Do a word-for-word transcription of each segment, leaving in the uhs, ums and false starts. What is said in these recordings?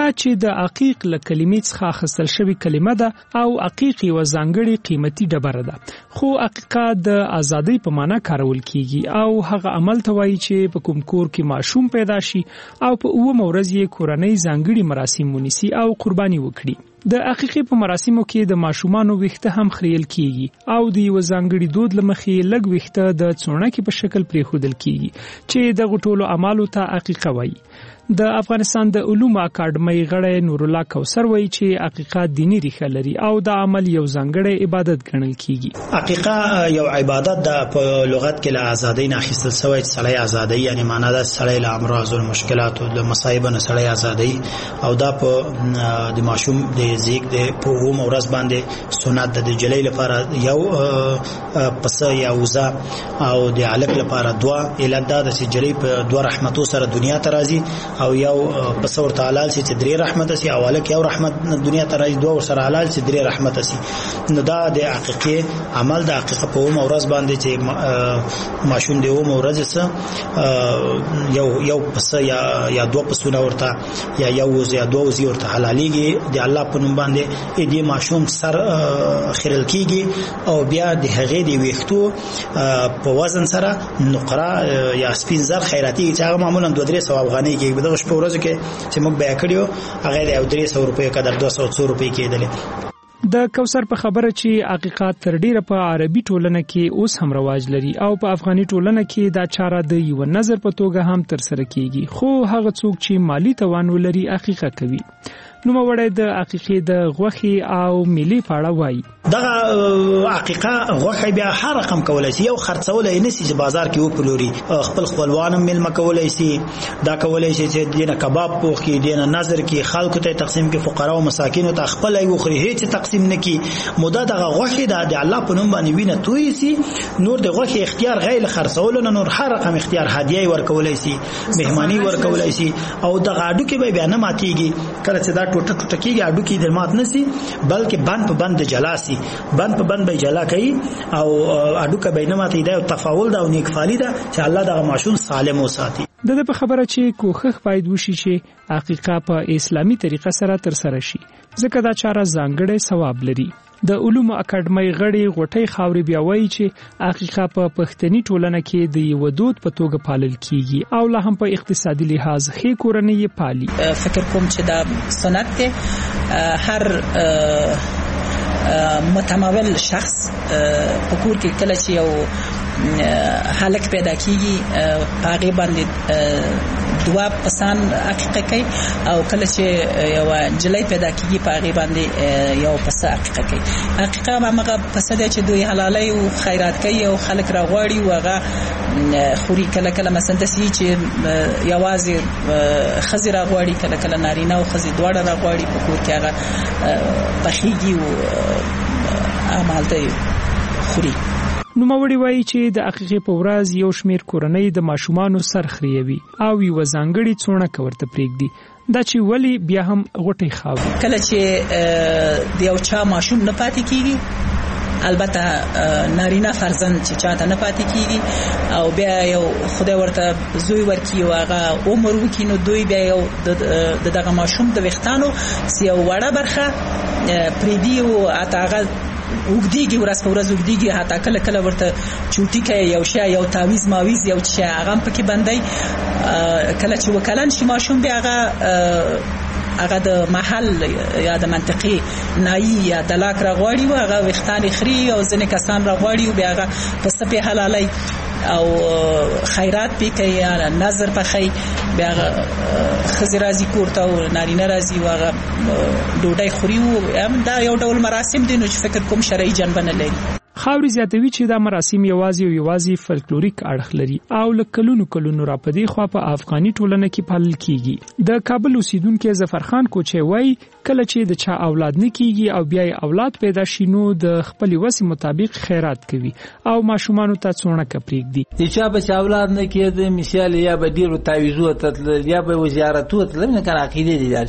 چې د عقیق له کلمې څخه اخیستل شوی کلمه ده او عقیق یو ځانګړی قیمتي ډبره ده خو عقیقه د ازادۍ په معنی کارول کیږي او هغه عمل ته وایي چې په کوم کور کې ماشوم پیدا شي او په اوه ورځ یې کورنۍ ځانګړي مراسم ونیسي او قرباني وکړي د عقیقې په مراسمو کې د ماشومانو ویښته هم خریل کیږي او د یو ځانګړي دود لمخې لږ ویښته د څونکې په شکل پریښودل کیږي چې د غټولو اعمالو ته عقیقه وایي د افغانستان د علومو اکاډمۍ غړی نور الله کوثر وایي چې عقیقه دینی ریښه لري او د عمل یو ځانګړی عبادت ګڼل کیږي عقیقه یو عبادت د په لغت کې له ازادۍ نه اخیستل شوی سړی ازادۍ یعنی معنا ده سړی له امراض او مشکلات او د مصايب نه سړی ازادۍ او دا په د ماشوم د زیګ د په اوم ورځ باندې سنت د جلی لپاره یو پس یا وزا او د علق لپاره دعا الهدا د جلی په دعا رحمتو سره دنیا ته راځي او یو پسور تعالی چې درې رحمت سي اوله کې یو رحمت دنیا ته راځي دوه سره حلال چې درې رحمت سي نو دا د عقیقې عمل د عقیقه په اوم ورځ باندې چې ماشوم د اوم ورځ سره یو یو پس یا یا دوه پسونه ورته یا یو یا دوه وزي ورته حلاليږي د الله په نوم باندې دې ماشوم سر خیرل کیږي او بیا د هغې د ویښتو په وزن سره نقره یا سپین زر خیراتی چې هغه معمولا دوه درې سو افغانۍ کې دغه شپه ورځ کې چې موږ بیا کړیو هغه د درې سو روپیو قدر دوه سو روپۍ کېدلې د کوثر په خبره چې عقیقه تر ډیره په عربي ټولنه کې اوس هم رواج لري او په افغاني ټولنه کې دا چاره د یو نظر په توګه هم تر سره کیږي خو هغه څوک چې مالی توان ولري عقیقه کوي نو موړی د عقیقې د غوخي او ملي پاړه وای دغه عقیقه غوخي بیا هر رقم کولای شي یو خرڅول نه سي چې بازار کې وپلوري خپل خپلوانم مل مکولای شي دا کولای شي چې دینه کباب پوخ کې دینه نظر کې خلکو ته تقسیم کې فقرا او مساکین ته خپل یو خوري هیڅ تقسیم نه کی مودا دغه غوخي د الله په نوم باندې وینه توي سي نور د غوخي اختیار غیر خرڅول نه نور هر رقم اختیار هدیه ورکولای شي مهمانی ورکولای شي او دغه اډو کې به بیان ماتيږي کله چې دا ټوټه ټوټه کېږي اډو کې د مات نسی بلکې بند په بند جلاسي بند په بند به جلا کوي او اډو کې به نه ماتي دا تفاول دا او نیکفالي دا چې الله دغه ماشوم سالم وساتي د په خبره چې کوخخ باید وشي چې عقیقه په اسلامي طریقه سره تر سره شي ځکه دا چاره ځانګړی ثواب لري د علومو اکاډمۍ غړي غټي خاوري بیا وایي چې عقیقه په پښتني ټولنه کې د یو دود په توګه پالل کیږي او لا هم په اقتصادي لحاظ خې کورنۍ پالي فکر کوم چې دا سنت ته هر متمول شخص په کور کې کله چې یو حالک پیدا کیږي هغه باندې دوا پسان عقیقه کوي او کله چې یو جلای پیدا کیږي په هغه باندې یو پس عقیقه کوي عقیقه هغه پس د چې دوی حلالي او خیرات کوي او خلک راغواړي او هغه خوري کله کله مثلا د سې چې یوازې خزي راغواړي کله کله نارینه او خزي دواړه راغواړي په کور کې هغه بخیږي او عملته خوري نو موري وایي چې د عقیقې په ورځ یو شمیر کورنۍ د ماشومانو سر خريوي او یو ځانګړي څونه کورته پریږدي دا چې ولی بیا هم غټي خاوي کله چې د یو چا ماشوم نه پاتې کیږي البته نارینه فرزند چې چاته نه پاتې کیږي او بیا یو خدای ورته زوی ورکی او هغه عمر وکینو دوی بیا یو د دغه ماشوم د وختانو سیو وړه برخه پریدي او اتاغه وګدیږي ورځ په ورځ وګدیږي حتی کله کله ورته چوټی کوي یو شی یو تعویز ماویز یو شی هغه پکې بندای کله چې وکالان شي ماشوم بیا هغه هغه د محل یا د منطقي نای یا د لاک راغواړي او هغه وختان خري او ځنې کسان راغواړي او بیا هغه پس په حلالي او خیرات پی کوي یا نظر پخې بیا خزر راځي کوړه او نارینه راځي واغه ډوډۍ خوري او دا یو ډول مراسم دي نو چې فکر کوم شرعي جنبه نه لري خاوري زیاتوي چې دا مراسم یوازې او یوازې فلکلوریک اړخ لري او لکلونو کلونو را پدې خو په افغاني ټولنه کې پالل کیږي د کابل اوسیدونکو ظفرخان کوچي وای کله چې د چا اولاد نه کیږي او بیا اولاد پیدا شي نو د خپل وسې مطابق خیرات کوي او ماشومان ته څونه کپریږي چې چا به اولاد نه کیږي مثال یا به ډیرو تعویذو ته یا به وزارتو ته نه کنه عقیده دي درشه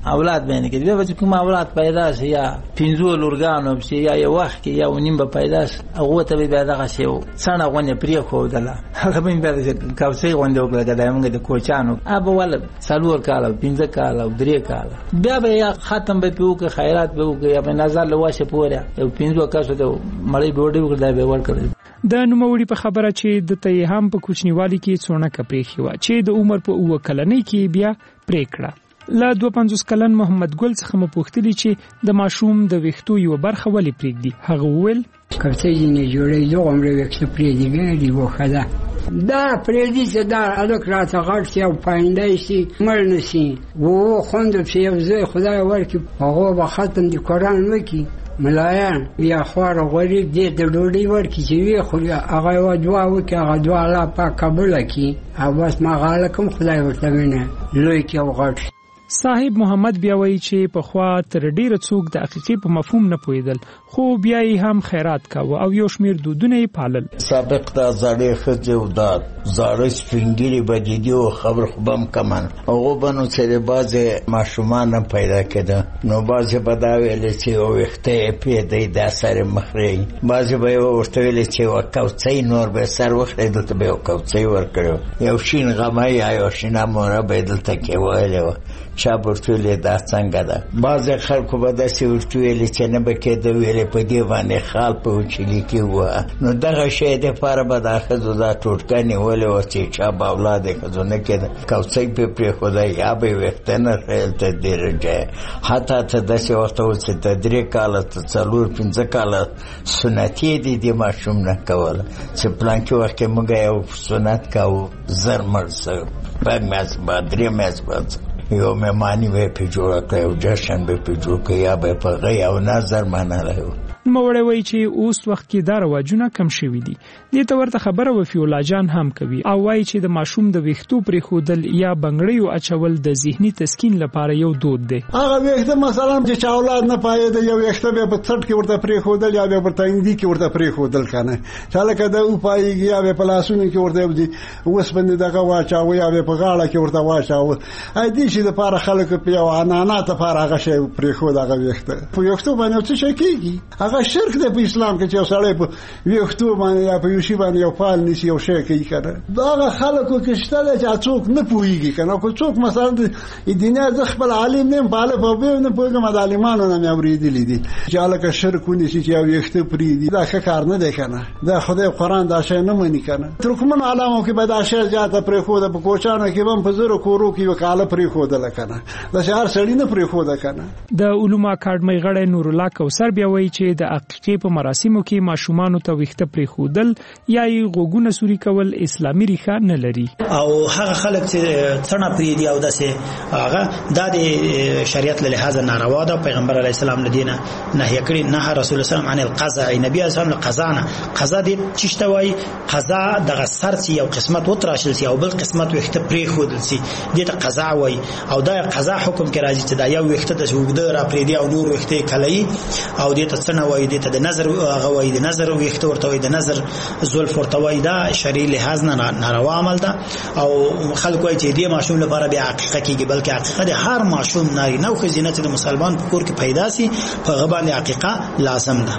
اولاد باندې کې بیا چې کوم اولاد پیدا شي یا پنځو لورګانو شي یا یو وخت کې یا ونیم به پیدا شي هغه ته بیا دغه شی څنګه غونې پرې خو دله هغه به بیا د کاوسي غونډه وکړه د موږ د کوچانو ابو ول څلور کال پنځه کال او درې کال بیا به یا ختم به پیوکه خیرات به وکړي یا په نظر لواشه پوره یو پنځه کاسو ته مړی به وړي وکړي به ورکړي. د نوموړي په خبره چې د ته هم په کوچنیوالي کې څونه کپریخي و چې د عمر په اوه کلنۍ کې بیا پریکړه. لا دوه پنځوس کلن محمد ګل څخه مو پوښتلی چې د ماشوم د ویښتو یو برخه ولې پریږدي. هغه وویل کته یې نه جوړې دوه عمر ویښته پریږدي ګړي وخدا دا پریږدي چې دا الک راته غړ شي او پاینده شي مړ نشي وو خوند په یو ځای خدای ورکي هغه به ختم دي قرآن وکي ملایان یا خوار غریب دې د ډوډۍ ورکي چې وی خو هغه وا دعا وکي هغه دعا الله پاک قبول کړي او بس ما غاله کوم خدای ورته وینه لوی کې او غړ. صاحب محمد بیا وایي چې په خوا تر ډیره څوک د حقیقي په مفهوم نه پوهیدل خو بیا یې هم خیرات کاوه او یو شمیر دودونه یې پالل. سابق دا زړې ښځې او دا زاړه سپینګیري به دي او خبر خو به هم کمن هغو به نو چې د بعضې ماشومان هم پیدا کېده نو بعضې به دا ویلې چې یو ویښته یې پرېږدئ دا سر یې مخرئ بعضې به یې ورته ویلې چې یوه کوڅۍ نور به یې سر وخورئ دلته به یو کوڅۍ ورکړی یو شین غمی یا یو شینه موره به یې دلته کې ویلې وه چا ورته ویلې دا څنګه ده. بعضې خلکو به داسې ورته ویلې چې نه به کېده ویلې په دې باندې خال په وچلي کې وه نو دغه شی دپاره به دا ښځو دا ټوټکه نیولې وه چې چا به اولاد یې ښځو نه کېده کوڅۍ پرې پرېښوده یا به یې ویښته نه ښیل ته ډېره جایه حتی ته داسې ورته و چې ته درې کاله ته څلور پنځه کاله سنتي دي دې ماشوم نه کوله چې پلانکي وخت کې موږ یو سنت کوو زر مړ څه شپږ میاشتې بعد درې میاشتې بعد یو مهماني به یې پرې جوړه کړه یو جشن به یې پرې جوړ کړه یا به یې په غی او نظر منلی و. نوموړی وایي چې اوس وخت کې دا رواجونه کم شوي دي. دې ته ورته خبره وفي الله جان هم کوي او وایي چې د ماشوم د ویښتو پرېښودل یا بنګړیو اچول د ذهني تسکین لپاره یو دود دی. هغه ویښته مثلا چې چا اولاد نه پایېده یو ویښته به په څټ کې ورته پرېښودل یا به په تندي کې ورته پرېښودل که نه چې هلکه دا وپایېږي یا به په لاسونو کې ورته اوسپنې دغه واچاوه یا به په غاړه کې ورته واچاوه دې چې دپاره خلکو په یو عنعنات لپاره هغه شی پرېښود هغه ویښته په ویښتو باندې څه شی کېږي هغه شرک دی په اسلام کې چې یو سړی په ویښتو باندې یا په یو شي باندې یو فال نیسي یو شی کوي که نه دا هغه خلکو کې شته دی چې څوک نه پوهېږي که نه که څوک مثلا د دنیا زه خپل عالم نه یم په هله په بیا نه پوهېږم د عالمانو نه مې اورېدلي دي چې هلکه شرک ونیسي چې یو ویښته پرېږدي دا ښه کار نه دی که نه دا خدای قرآن دا شی نه مني که نه ترکمنو عالمو کې به دا شی زیاته پرېښوده په کوچانو کې به هم په زرو کورو کې یوه کاله پرېښودله که نه داسې هر سړي نه پرېښوده که نه. د علومو اکاډمۍ غړی نورالله کوثر بیا وایي چې د عقیقې په مراسمو کې ماشومانو ته ویښته پرېښودل یا یې غوږونه سوري کول اسلامي ریښه نه لري او هغه خلک چې څڼه پرېږدي او داسې هغه دا د شریعت له لحاظه ناروا ده. پیغمبر علیه السلام له دې نه نهیه کړي نهه رسول الله صلی الله علیه وسلم عن القضاء نبي علیه السلام له قضا نه قضا دې چې ته وایي قضا دغه سر چې یو قسمت وتراشل سي او بل قسمت ویښته پرېښودل سي دې ته قضا وایي او دا قضا حکم کې راځي چې دا یو ویښته د اوږده را پرېږدي او نور ویښته یې کلوي او دې ته څڼه وایي دې ته د نظر هغه وایي د نظر ویښته ورته وایي د نظر زلف ورته وایي دا شرعي لحاظ نه ناروا عمل ده او خلک وایي چې دې ماشوم لپاره بیا عقیقه کېږي بلکې عقیقه د هر ماشوم نارینه او ښځینه چې د مسلمان په کور کې پیدا سي په هغه باندې عقیقه لازم ده.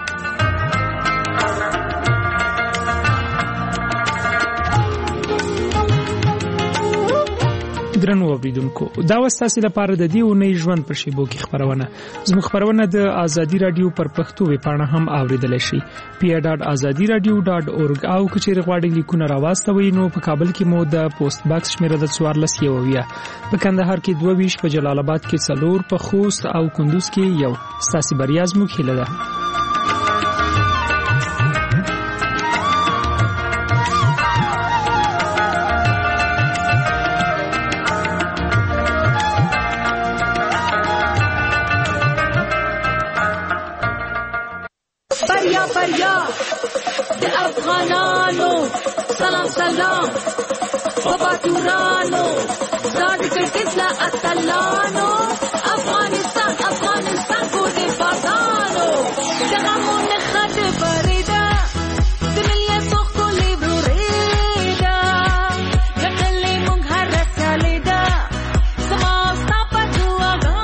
درنو اوریدونکو دا وستاسو لپاره د دې ونې ژوند پر شیبو کې خبرونه زموږ خبرونه د ازادي رادیو پر پښتو ویبپاڼه هم اوریدل شي پی ډاټ ازادي رادیو ډاټ اورګ او کچېر غواړئ لیکونه راوستوي نو په کابل کې مو د پوسټ باکس شمیره د څوارلس یوویا په کندهار کې دوه ویشت په جلال آباد کې څلور په خوست او کندوز کې یو ستاسو بریا زموږ هیله ده. بریا بریا د افغانانو سلام سلام بابا تورانو زاد کټلا اتلانو افغانستان افغانستان کو دې پاتانو دغه خد بریدا دنیا څوک لیبرو ریدا یکلې مونږ هر رسالیدا سماستا په دعا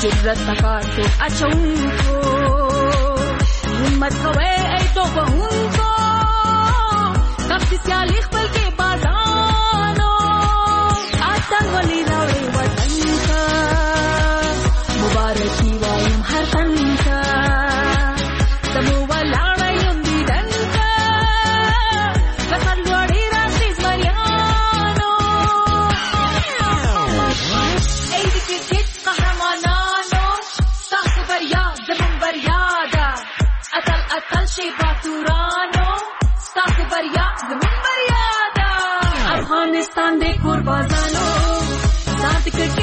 جرأت پکار تو اچونکو हिम्मत होवे ऐ तो बहुंको कब सियाली खपल के बाजानो आतंग वली रावे वतन का मुबारकी वायुम हर तन का तमु वाला युंदी दंका कसर लोड़ी रास्ते मरियानो ऐ दिखे किस कहरमानानो साख बरिया जमीन बरियादा अतल अतल शेबा तुरानो साख बरिया जमीन बरियादा अफगानिस्तान दे कुर्बानो साथ के